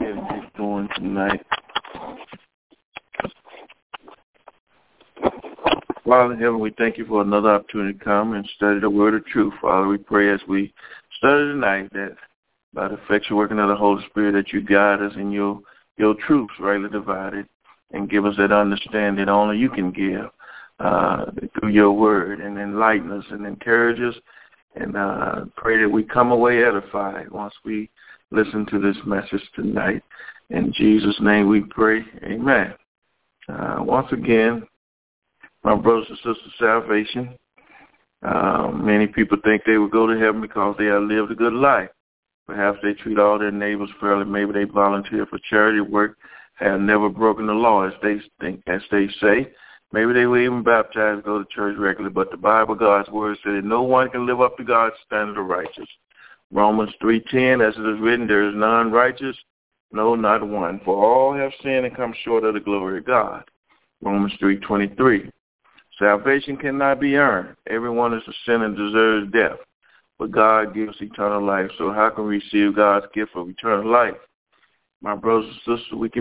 get going tonight. Father in heaven, we thank you for another opportunity to come and study the word of truth. Father, we pray as we study tonight that by the effectual working of the Holy Spirit that you guide us in your truths rightly divided and give us that understanding that only you can give through your word, and enlighten us and encourage us, and pray that we come away edified once we listen to this message tonight. In Jesus' name we pray. Amen. Once again, my brothers and sisters, salvation. Many people think they will go to heaven because they have lived a good life. Perhaps they treat all their neighbors fairly. Maybe they volunteer for charity work, have never broken the law, as they say. Maybe they were even baptized, go to church regularly. But the Bible, God's word, said that no one can live up to God's standard of righteousness. Romans 3:10, as it is written, there is none righteous, no, not one. For all have sinned and come short of the glory of God. Romans 3:23. Salvation cannot be earned. Everyone is a sinner and deserves death. But God gives eternal life. So how can we receive God's gift of eternal life? My brothers and sisters, we can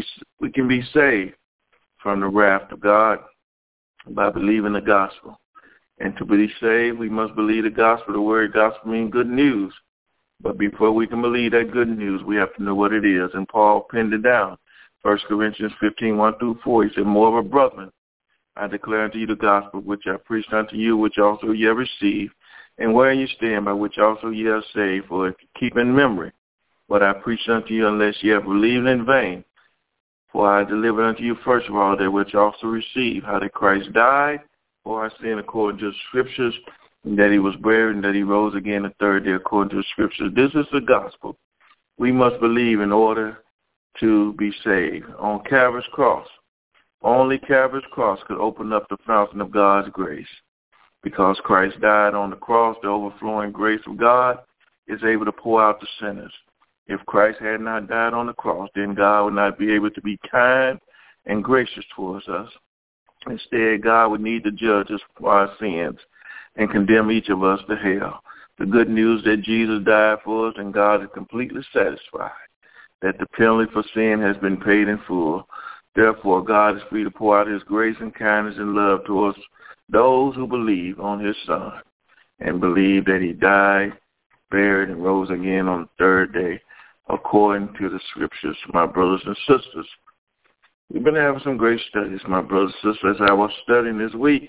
be saved from the wrath of God by believing the gospel. And to be saved, we must believe the gospel. The word gospel means good news. But before we can believe that good news, we have to know what it is. And Paul penned it down. 1 Corinthians 15:1-4. He said, moreover, brethren, I declare unto you the gospel which I preached unto you, which also ye have received, and where you stand, by which also ye are saved. For if you keep in memory what I preached unto you, unless ye have believed in vain. For I delivered unto you first of all that which also received, how that Christ died for our sin according to the Scriptures, and that he was buried, and that he rose again the third day according to the Scriptures. This is the gospel we must believe in order to be saved. On Calvary's cross, only Calvary's cross could open up the fountain of God's grace. Because Christ died on the cross, the overflowing grace of God is able to pour out to sinners. If Christ had not died on the cross, then God would not be able to be kind and gracious towards us. Instead, God would need to judge us for our sins and condemn each of us to hell. The good news that Jesus died for us and God is completely satisfied, that the penalty for sin has been paid in full. Therefore, God is free to pour out his grace and kindness and love towards those who believe on his Son and believe that he died, buried, and rose again on the third day, according to the Scriptures. My brothers and sisters, we've been having some great studies, my brothers and sisters. As I was studying this week,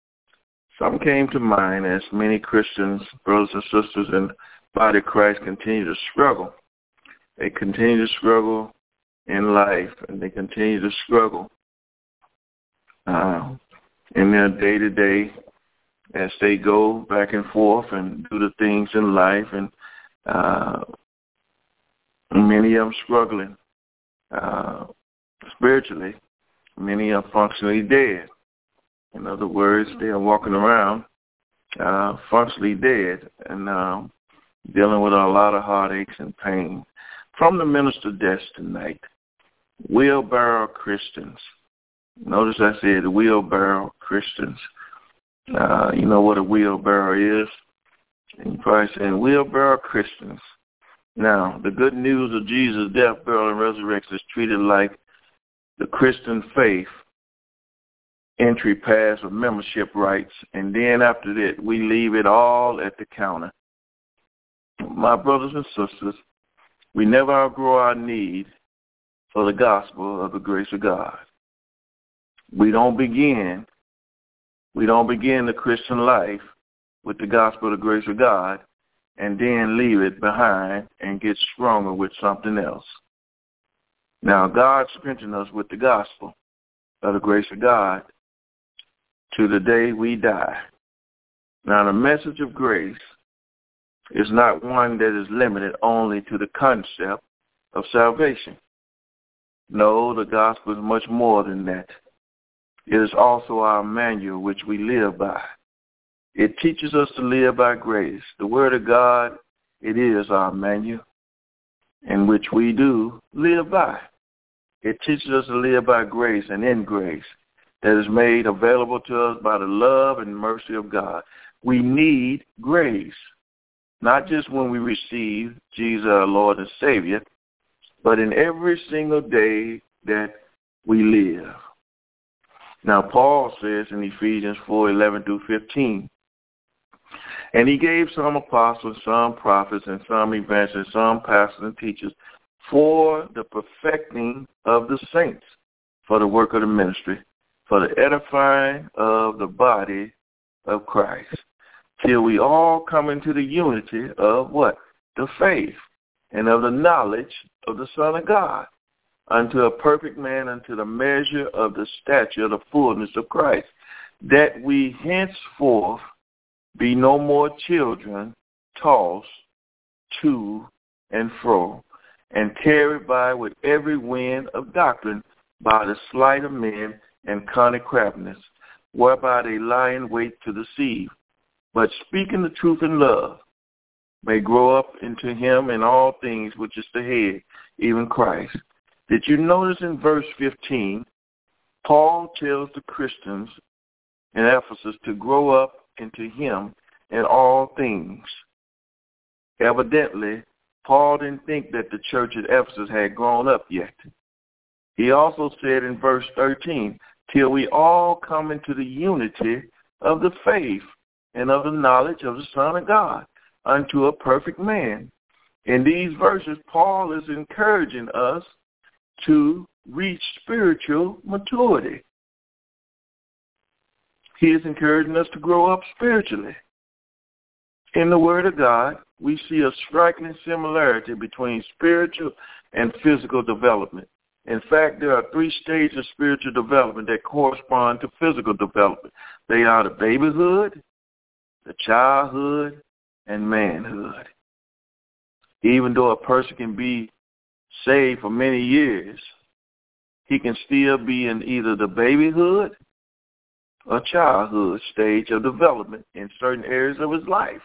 some came to mind as many Christians, brothers and sisters in the body of Christ continue to struggle. They continue to struggle in life, and they continue to struggle in their day-to-day as they go back and forth and do the things in life, and many of them struggling spiritually. Many are functionally dead. In other words, they are walking around functionally dead and dealing with a lot of heartaches and pain. From the minister desk tonight, wheelbarrow Christians. Notice I said wheelbarrow Christians. You know what a wheelbarrow is? And you're probably saying wheelbarrow Christians. Now, the good news of Jesus' death, burial, and resurrection is treated like the Christian faith entry pass of membership rights, and then after that, we leave it all at the counter. My brothers and sisters, we never outgrow our need for the gospel of the grace of God. We don't begin the Christian life with the gospel of the grace of God and then leave it behind and get stronger with something else. Now, God strengthened us with the gospel of the grace of God to the day we die. Now, the message of grace is not one that is limited only to the concept of salvation. No, the gospel is much more than that. It is also our manual which we live by. It teaches us to live by grace. The Word of God, it is our manual in which we do live by. It teaches us to live by grace and in grace that is made available to us by the love and mercy of God. We need grace, not just when we receive Jesus, our Lord and Savior, but in every single day that we live. Now, Paul says in Ephesians 4:11-15, and he gave some apostles, some prophets, and some evangelists, some pastors and teachers for the perfecting of the saints, for the work of the ministry, for the edifying of the body of Christ, till we all come into the unity of what? The faith, and of the knowledge of the Son of God, unto a perfect man, unto the measure of the stature of the fullness of Christ, that we henceforth be no more children, tossed to and fro, and carried by with every wind of doctrine, by the sleight of men and cunning craftiness, whereby they lie in wait to deceive. But speaking the truth in love, may grow up into him in all things which is the head, even Christ. Did you notice in verse 15, Paul tells the Christians in Ephesus to grow up into him in all things? Evidently, Paul didn't think that the church at Ephesus had grown up yet. He also said in verse 13, till we all come into the unity of the faith and of the knowledge of the Son of God, unto a perfect man. In these verses, Paul is encouraging us to reach spiritual maturity. He is encouraging us to grow up spiritually. In the Word of God, we see a striking similarity between spiritual and physical development. In fact, there are 3 stages of spiritual development that correspond to physical development. They are the babyhood, the childhood, and manhood. Even though a person can be saved for many years, he can still be in either the babyhood or childhood stage of development in certain areas of his life.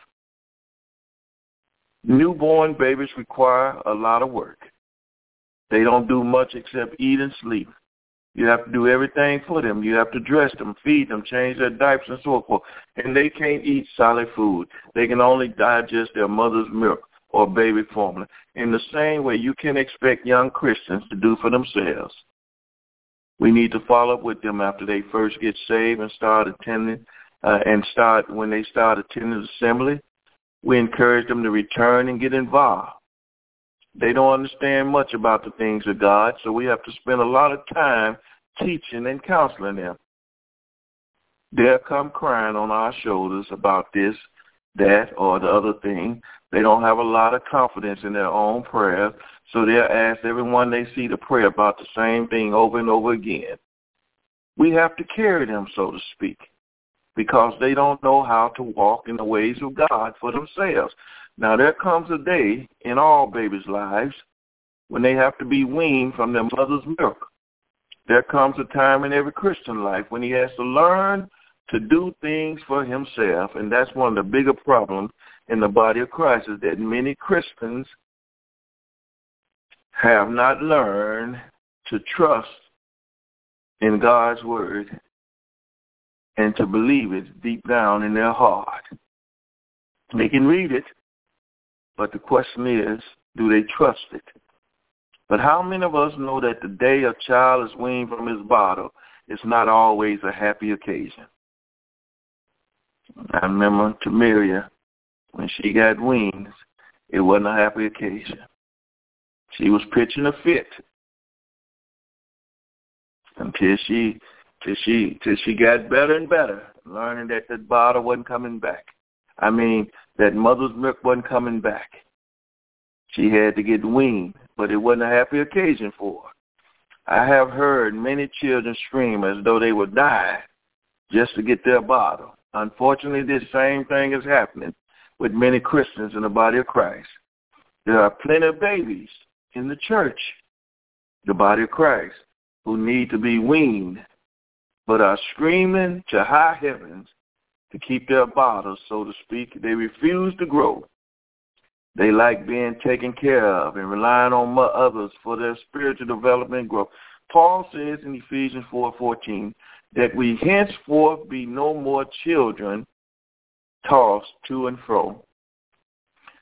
Newborn babies require a lot of work. They don't do much except eat and sleep. You have to do everything for them. You have to dress them, feed them, change their diapers, and so forth. And they can't eat solid food. They can only digest their mother's milk or baby formula. In the same way, you can expect young Christians to do for themselves. We need to follow up with them after they first get saved and start attending, when they start attending assembly. We encourage them to return and get involved. They don't understand much about the things of God, so we have to spend a lot of time teaching and counseling them. They'll come crying on our shoulders about this, that, or the other thing. They don't have a lot of confidence in their own prayers, so they'll ask everyone they see to pray about the same thing over and over again. We have to carry them, so to speak, because they don't know how to walk in the ways of God for themselves. Now, there comes a day in all babies' lives when they have to be weaned from their mother's milk. There comes a time in every Christian life when he has to learn to do things for himself, and that's one of the bigger problems in the body of Christ, is that many Christians have not learned to trust in God's word and to believe it deep down in their heart. They can read it, but the question is, do they trust it? But how many of us know that the day a child is weaned from his bottle, it's not always a happy occasion? I remember Tamiria, when she got weaned, it wasn't a happy occasion. She was pitching a fit until she got better and better, learning that that bottle wasn't coming back. That mother's milk wasn't coming back. She had to get weaned, but it wasn't a happy occasion for her. I have heard many children scream as though they would die just to get their bottle. Unfortunately, this same thing is happening with many Christians in the body of Christ. There are plenty of babies in the church, the body of Christ, who need to be weaned, but are screaming to high heavens to keep their bottles, so to speak. They refuse to grow. They like being taken care of and relying on others for their spiritual development and growth. Paul says in Ephesians 4:14 that we henceforth be no more children tossed to and fro.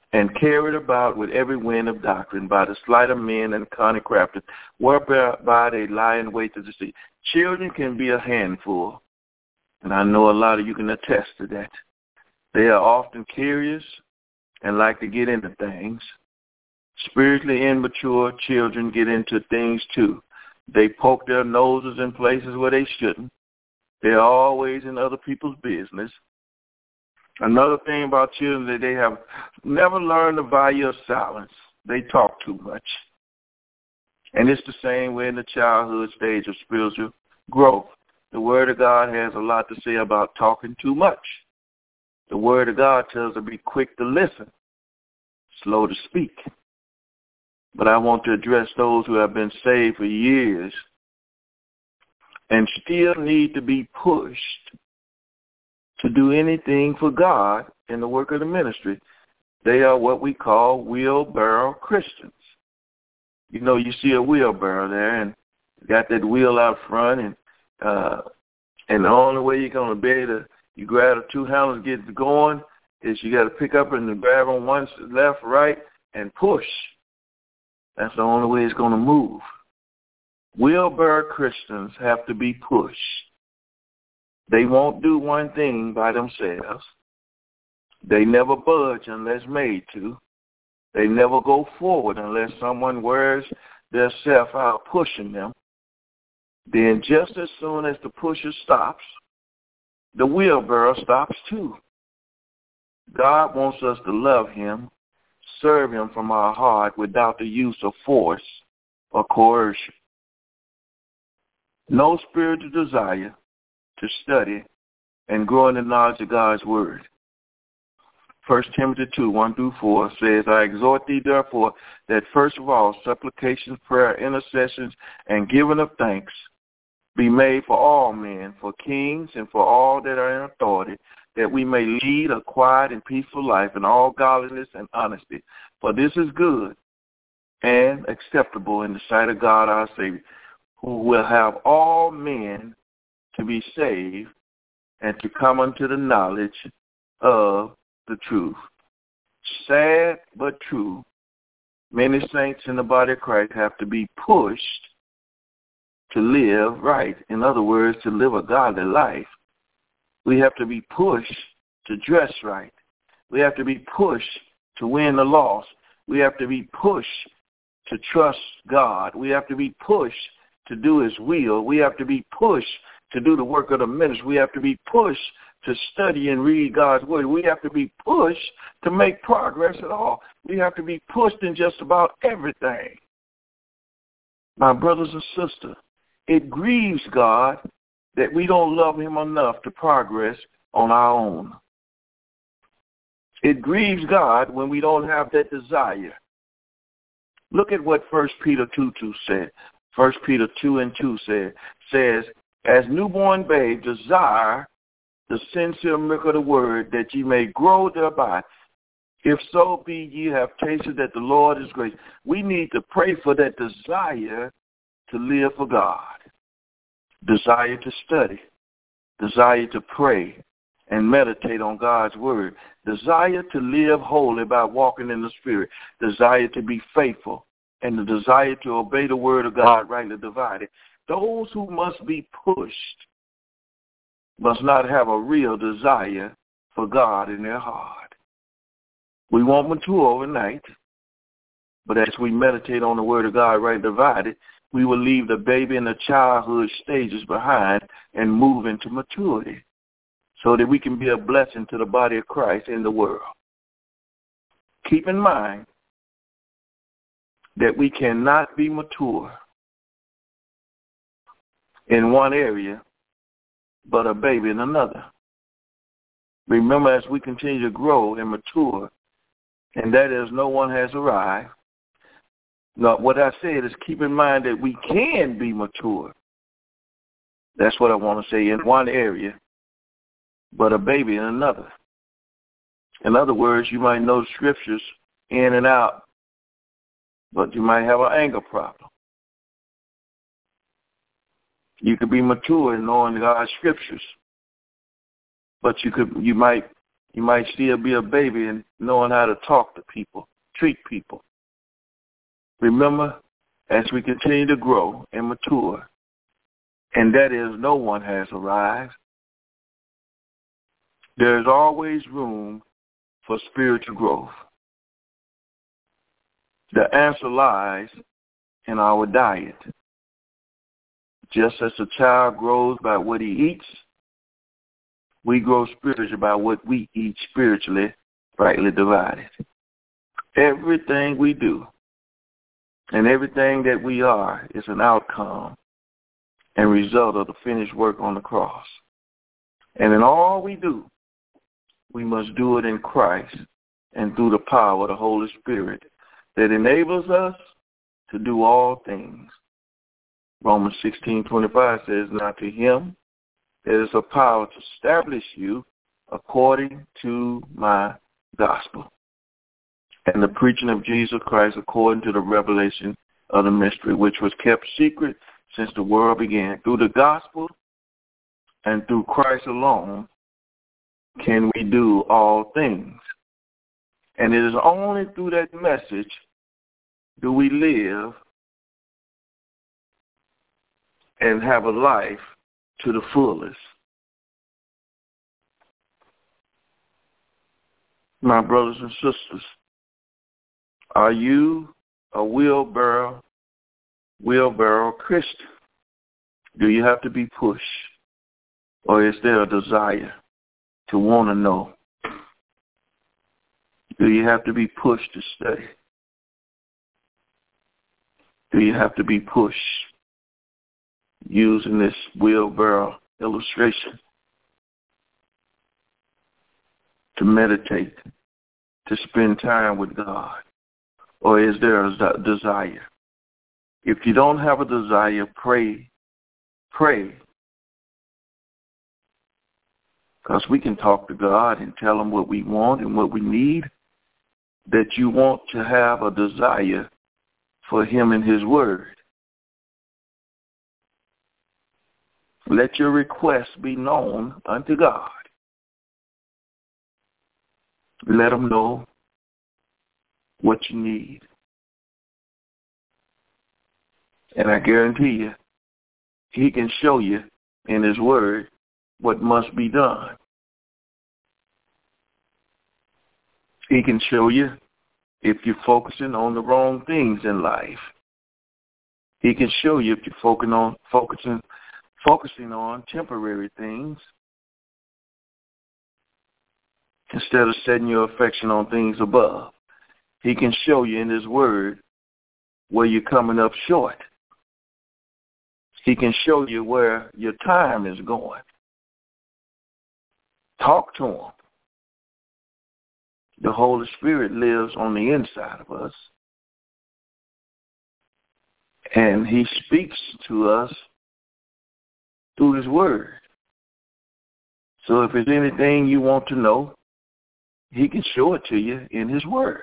and carried about with every wind of doctrine by the sleight of men and cunning crafters, whereby they lie in wait to deceive. Children can be a handful, and I know a lot of you can attest to that. They are often curious and like to get into things. Spiritually immature children get into things too. They poke their noses in places where they shouldn't. They're always in other people's business. Another thing about children that they have never learned the value of silence. They talk too much. And it's the same way in the childhood stage of spiritual growth. The Word of God has a lot to say about talking too much. The Word of God tells us to be quick to listen, slow to speak. But I want to address those who have been saved for years and still need to be pushed to do anything for God in the work of the ministry. They are what we call wheelbarrow Christians. You know, you see a wheelbarrow there, and you got that wheel out front, and the only way you're going to be able to, you grab the two handles, get it going, is you got to pick up and grab on one left, right, and push. That's the only way it's going to move. Wheelbarrow Christians have to be pushed. They won't do one thing by themselves. They never budge unless made to. They never go forward unless someone wears their self out pushing them. Then just as soon as the pusher stops, the wheelbarrow stops too. God wants us to love him, serve him from our heart without the use of force or coercion. No spiritual desire to study and grow in the knowledge of God's word. 1 Timothy 2, 1-4 says, I exhort thee therefore that first of all supplications, prayer, intercessions, and giving of thanks be made for all men, for kings, and for all that are in authority, that we may lead a quiet and peaceful life in all godliness and honesty. For this is good and acceptable in the sight of God our Savior, who will have all men to be saved and to come unto the knowledge of the truth. Sad but true, many saints in the body of Christ have to be pushed to live right. In other words, to live a godly life. We have to be pushed to dress right. We have to be pushed to win the loss. We have to be pushed to trust God. We have to be pushed to do his will. We have to be pushed to do the work of the ministry. We have to be pushed to study and read God's word. We have to be pushed to make progress at all. We have to be pushed in just about everything. My brothers and sisters, it grieves God that we don't love him enough to progress on our own. It grieves God when we don't have that desire. Look at what 1 Peter 2:2 said. 1 Peter 2:2 says, as newborn babes desire the sincere milk of the word, that ye may grow thereby. If so be ye have tasted that the Lord is great. We need to pray for that desire to live for God, desire to study, desire to pray and meditate on God's word, desire to live holy by walking in the Spirit, desire to be faithful, and the desire to obey the word of God rightly divided. Those who must be pushed must not have a real desire for God in their heart. We won't mature overnight, but as we meditate on the word of God rightly divided, we will leave the baby and the childhood stages behind and move into maturity so that we can be a blessing to the body of Christ in the world. Keep in mind that we cannot be mature in one area but a baby in another. Remember, as we continue to grow and mature, and that is no one has arrived. Now, what I said is keep in mind that we can be mature. That's what I want to say, in one area, but a baby in another. In other words, you might know scriptures in and out, but you might have an anger problem. You could be mature in knowing God's scriptures, but you might You might still be a baby and knowing how to talk to people, treat people. Remember, as we continue to grow and mature, and that is no one has arrived, there is always room for spiritual growth. The answer lies in our diet. Just as a child grows by what he eats, we grow spiritually by what we eat spiritually, rightly divided. Everything we do and everything that we are is an outcome and result of the finished work on the cross. And in all we do, we must do it in Christ and through the power of the Holy Spirit that enables us to do all things. Romans 16:25 says, "Now to him there is a power to establish you according to my gospel, and the preaching of Jesus Christ according to the revelation of the mystery, which was kept secret since the world began. Through the gospel and through Christ alone can we do all things. And it is only through that message do we live and have a life to the fullest." My brothers and sisters, are you a wheelbarrow Christian? Do you have to be pushed? Or is there a desire to want to know? Do you have to be pushed to study? Do you have to be pushed? Using this wheelbarrow illustration to meditate, to spend time with God? Or is there a desire? If you don't have a desire, pray. Because we can talk to God and tell him what we want and what we need, that you want to have a desire for him and his word. Let your requests be known unto God. Let him know what you need. And I guarantee you, he can show you in his word what must be done. He can show you if you're focusing on the wrong things in life. He can show you if you're focusing on temporary things instead of setting your affection on things above. He can show you in his word where you're coming up short. He can show you where your time is going. Talk to him. The Holy Spirit lives on the inside of us, and he speaks to us through his word. So if there's anything you want to know, he can show it to you in his word.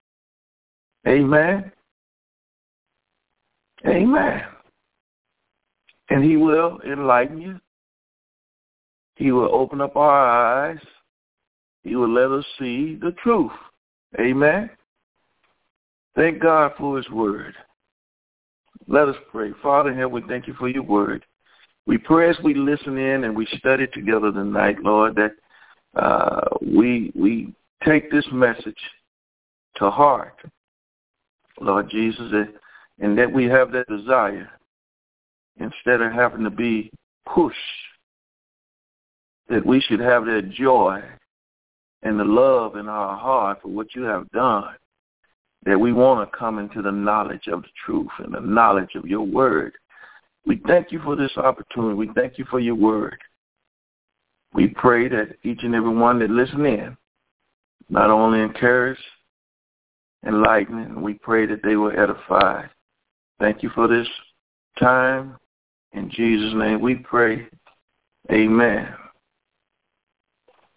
Amen. Amen. And he will enlighten you. He will open up our eyes. He will let us see the truth. Amen. Thank God for his word. Let us pray. Father in heaven, we thank you for your word. We pray as we listen in and we study together tonight, Lord, that we take this message to heart, Lord Jesus, and that we have that desire instead of having to be pushed, that we should have that joy and the love in our heart for what you have done, that we want to come into the knowledge of the truth and the knowledge of your word. We thank you for this opportunity. We thank you for your word. We pray that each and every one that listen in not only encouraged, enlightened, and we pray that they were edified. Thank you for this time. In Jesus' name we pray. Amen.